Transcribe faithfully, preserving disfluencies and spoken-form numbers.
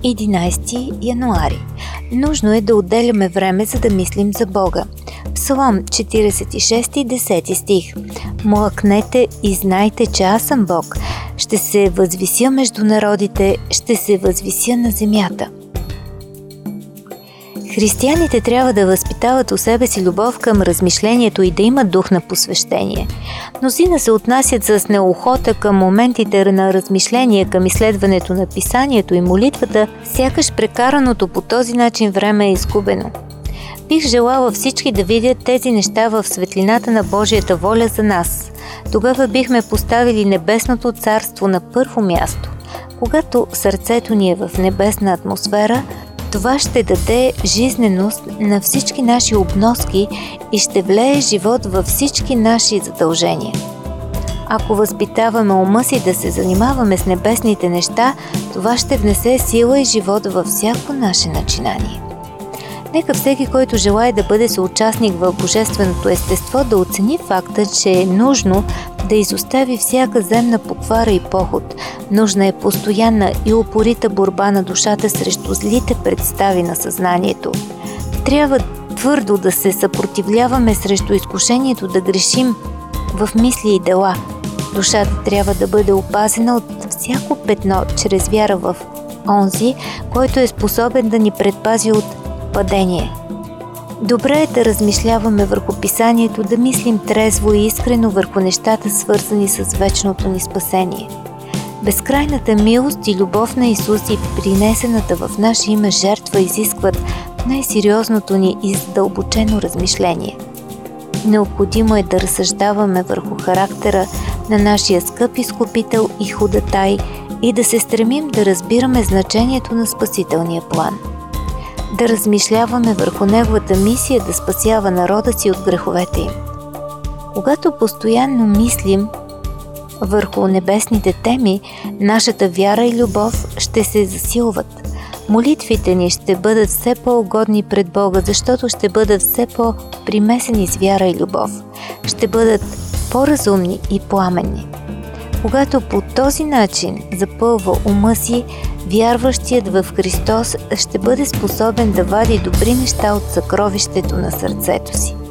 единайсети януари. Нужно е да отделяме време, за да мислим за Бога. Псалом четирийсет и шести, десети стих. Млъкнете и знайте, че аз съм Бог. Ще се възвися между народите, ще се възвися на земята. Християните трябва да възпитават у себе си любов към размишлението и да имат дух на посвещение. Мнозина се отнасят с неохота към моментите на размишление, към изследването на писанието и молитвата, сякаш прекараното по този начин време е изгубено. Бих желала всички да видят тези неща в светлината на Божията воля за нас. Тогава бихме поставили небесното царство на първо място. Когато сърцето ни е в небесна атмосфера, това ще даде жизненост на всички наши обноски и ще влее живот във всички наши задължения. Ако възпитаваме ума си да се занимаваме с небесните неща, това ще внесе сила и живот във всяко наше начинание. Нека всеки, който желае да бъде съучастник в божественото естество, да оцени факта, че е нужно да изостави всяка земна поквара и поход. Нужна е постоянна и упорита борба на душата срещу злите представи на съзнанието. Трябва твърдо да се съпротивляваме срещу изкушението да грешим в мисли и дела. Душата трябва да бъде опазена от всяко петно чрез вяра в онзи, който е способен да ни предпази от падение. Добре е да размишляваме върху писанието, да мислим трезво и искрено върху нещата, свързани с вечното ни спасение. Безкрайната милост и любов на Исус и принесената в наше име жертва изискват най-сериозното ни и задълбочено размишление. Необходимо е да разсъждаваме върху характера на нашия скъп изкупител и ходатай и да се стремим да разбираме значението на спасителния план. Да размишляваме върху неговата мисия да спасява народа си от греховете им. Когато постоянно мислим върху небесните теми, нашата вяра и любов ще се засилват. Молитвите ни ще бъдат все по-угодни пред Бога, защото ще бъдат все по-примесени с вяра и любов. Ще бъдат по-разумни и пламенни. Когато по този начин запълва ума си, вярващият в Христос ще бъде способен да вади добри неща от съкровището на сърцето си.